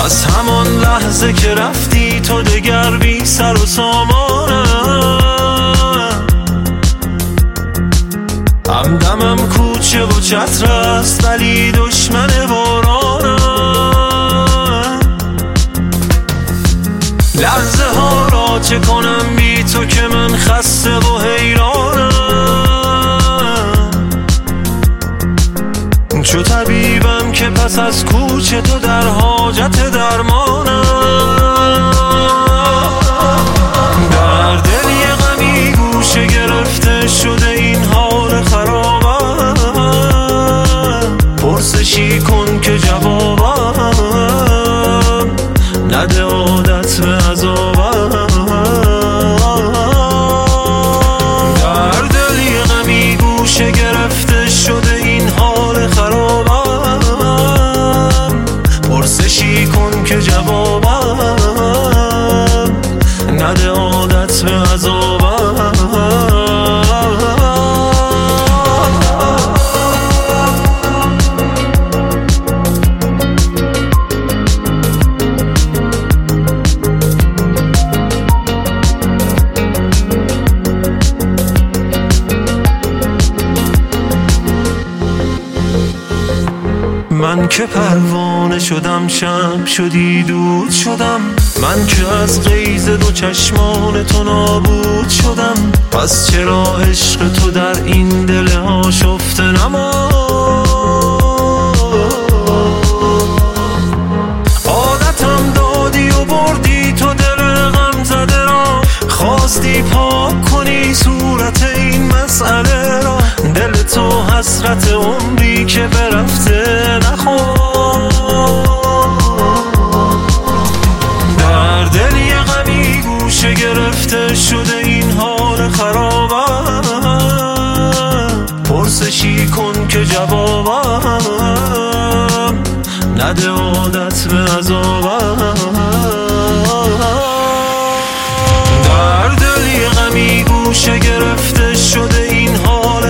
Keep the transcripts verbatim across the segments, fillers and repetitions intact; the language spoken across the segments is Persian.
از همان لحظه که رفتی تو دگر بی سر و سامانم. همدمم کوچه و چتر است ولی دشمن بارانم. لحظه ها را چه کنم بی تو که من خسته و حیرانم. چو طبیبم که پس از کوچه تو در حاجت درمانم. در دل یه غمی گوشه گرفته شده این حال خرابم. پرسشی کن که جوابم نده عادت به عذابم. در دل یه غمی گوشه گرفته شده این حال خرابم. پرسشی کن که جوابم نده عادت به عذابم. من که پروانه شدم شمع شدی دود شدم. من که از غیظ دو چشمان تو نابود شدم. پس چرا عشق تو در این دل آشفته نماند؟ عادتم دادی و بردی تو دل غم زده را. خواستی پاک کنی صورت این مسئله را. دل تو حسرت عمری که برفته نخور. در دل یه غمی گوشه گرفته شده این حال خرابم. پرسشی کن که جوابم نده عادت به عذابم. در دل یه غمی گوشه گرفته شده این حال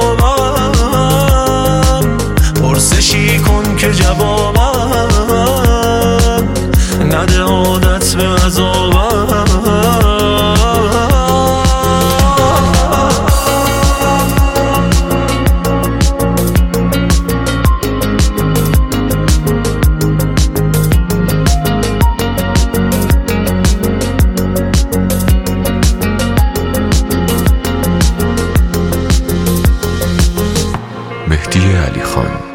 خرابم. پرسشی کن که جوابم نده عادت به عذابم. مهدی علی خان.